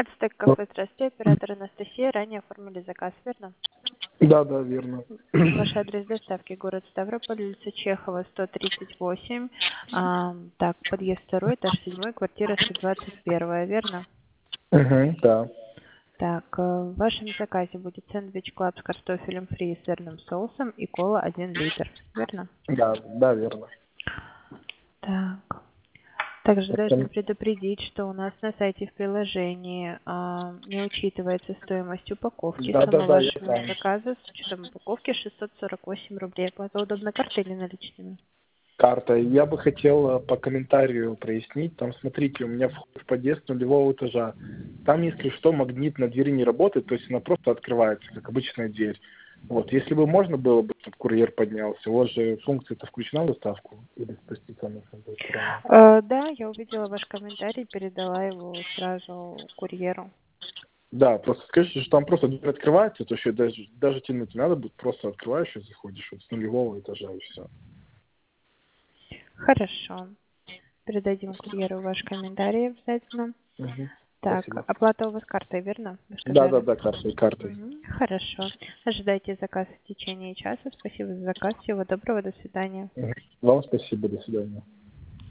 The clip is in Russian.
Ацтек кафе, здравствуйте, оператор Анастасия. Ранее оформили заказ, верно? Да, да, верно. Ваш адрес доставки город Ставрополь, улица Чехова, 138. Так, подъезд 2, этаж 7, квартира 121, верно? Угу, да. Так, в вашем заказе будет сэндвич клаб с картофелем фри и сырным соусом и кола 1 литр, верно? Да, да, верно. Так. Также должны Это- предупредить, что у нас на сайте в приложении не учитывается стоимость упаковки. Да, да, Сумма да, я вашего знаю. заказа с учетом упаковки 648 рублей. Оплата удобно картой или наличными? Карта. Я бы хотел по комментарию прояснить. Там, смотрите, у меня вход в подъезд нулевого этажа. Там, если что, магнит на двери не работает, то есть она просто открывается, как обычная дверь. Вот, если бы можно было бы, чтобы курьер поднялся, у вас же функция-то включена в доставку? Или спуститься нужно будет сразу? Да, я увидела ваш комментарий, передала его сразу курьеру. Да, просто скажите, что там просто дверь открывается, то есть даже тянуть не надо будет, просто открываешь и заходишь вот с нулевого этажа и все. Хорошо. Передадим курьеру ваш комментарий обязательно. Угу. Так, Спасибо. оплата у вас картой, верно? Вы Да, да, сказали. да, картой. Хорошо. Ожидайте заказ в течение часа. Спасибо за заказ. Всего доброго. До свидания. Мгм. Вам спасибо, до свидания.